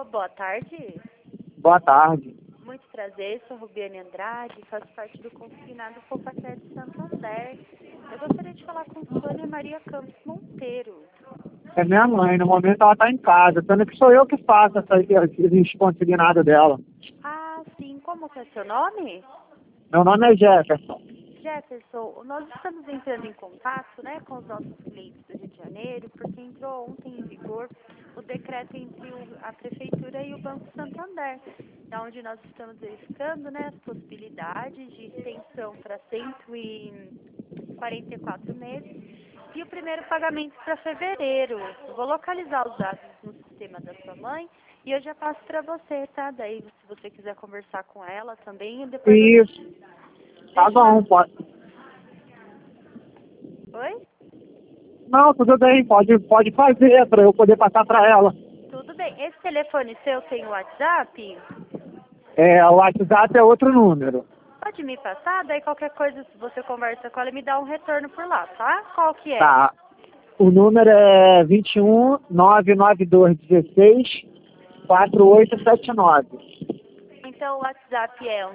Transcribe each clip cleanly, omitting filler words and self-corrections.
boa tarde. Boa tarde. Muito prazer, sou Rubiane Andrade, faço parte do consignado Poupacer de Santander. Eu gostaria de falar com Sônia Maria Campos Monteiro. É minha mãe, no momento ela está em casa, sendo que sou eu que faço esse consignado dela. Ah, sim, como que é seu nome? Meu nome é Jefferson. Jefferson, nós estamos entrando em contato, né, com os nossos clientes do Rio de Janeiro, porque entrou ontem em vigor o decreto entre a Prefeitura e o Banco Santander, onde nós estamos verificando, né, as possibilidades de extensão para 144 meses e o primeiro pagamento para fevereiro. Eu vou localizar os dados no sistema da sua mãe e eu já passo para você, tá? Daí, se você quiser conversar com ela também, depois Isso. Tá bom, pode. Oi? Não, tudo bem, pode fazer para eu poder passar para ela. Tudo bem. Esse telefone seu tem o WhatsApp? O WhatsApp é outro número. Pode me passar? Daí qualquer coisa, se você conversa com ela, me dá um retorno por lá, tá? Qual que é? Tá. O número é 21 992 16 4879. Então o WhatsApp é o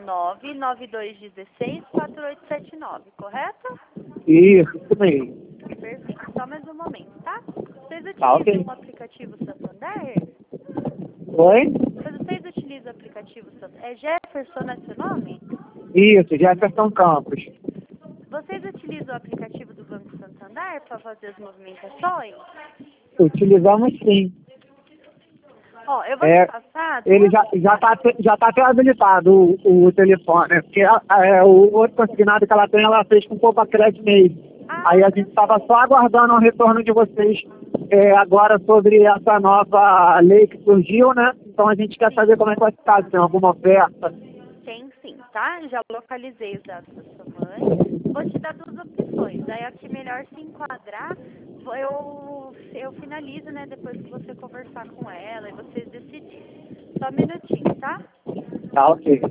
992164879, correto? Isso mesmo. Perfeito. Só mais um momento, tá? Vocês Tá, utilizam ok. o aplicativo Santander? Oi? Vocês utilizam o aplicativo Santander? É Jefferson, é seu nome? Isso, Jefferson Campos. Vocês utilizam o aplicativo do Banco Santander para fazer as movimentações? Utilizamos sim. Ó, eu vou te passar Ele duas... já tá até habilitado o telefone, né? Porque o outro consignado que ela tem, ela fez com poupa crédito mesmo. Aí a gente estava só aguardando o retorno de vocês agora sobre essa nova lei que surgiu, né? Então a gente quer saber como é que vai ficar, se tem alguma oferta. Tem sim, tá? Já localizei os dados da sua mãe. Vou te dar duas opções. Aí a que melhor se enquadrar, eu finalizo, né? Depois que você conversar com ela e vocês decidirem. Só um minutinho, tá? Tá, ok.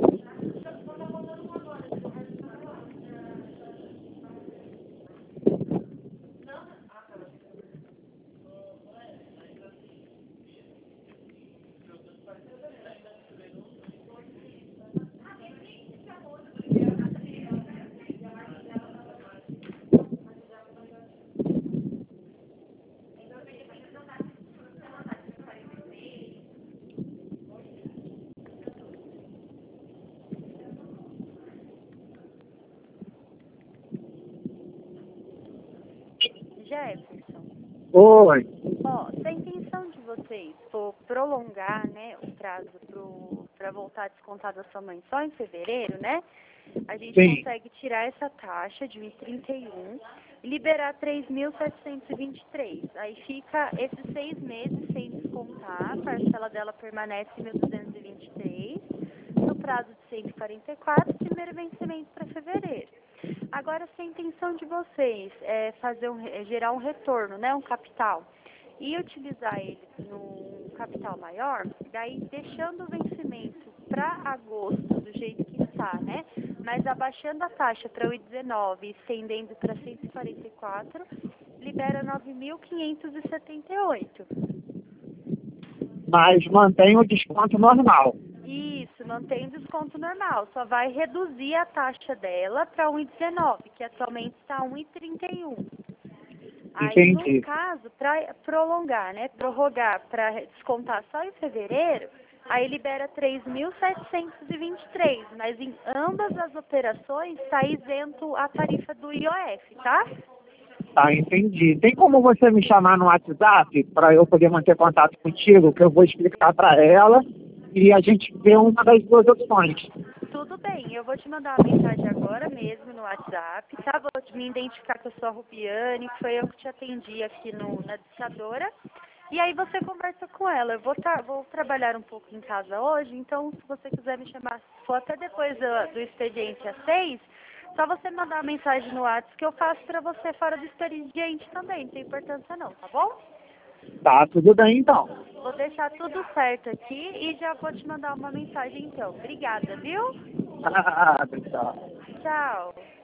Jefferson, Oi. ó, se a intenção de vocês for prolongar, né, o prazo para voltar a descontar da sua mãe só em fevereiro, né? A gente Sim. consegue tirar essa taxa de 1,31 e liberar 3.723. Aí fica esses 6 meses sem descontar, a parcela dela permanece 1.223, no prazo de 144, primeiro vencimento para fevereiro. Agora, se a intenção de vocês é gerar um retorno, né, um capital, e utilizar ele no capital maior, daí deixando o vencimento para agosto do jeito que está, né? Mas abaixando a taxa para 1,19 e estendendo para 144, libera 9.578. Mas mantém o desconto normal. Isso, mantém o desconto normal, só vai reduzir a taxa dela para 1,19, que atualmente está 1,31. Aí, Entendi. no caso, para prolongar, né, prorrogar para descontar só em fevereiro, aí libera 3.723, mas em ambas as operações está isento a tarifa do IOF, tá? Tá, entendi. Tem como você me chamar no WhatsApp para eu poder manter contato contigo, que eu vou explicar para ela e a gente vê uma das duas opções. Tudo bem, eu vou te mandar uma mensagem agora mesmo no WhatsApp, tá? Vou me identificar que eu sou a Rubiane, que foi eu que te atendi aqui na dictadora. E aí você conversa com ela. Eu vou trabalhar um pouco em casa hoje, então se você quiser me chamar, se for até depois do expediente às 6, só você mandar uma mensagem no WhatsApp que eu faço pra você fora do expediente também, não tem importância não, tá bom? Tá, tudo bem então. Vou deixar tudo certo aqui e já vou te mandar uma mensagem então. Obrigada, viu? Ah, tchau. Tchau.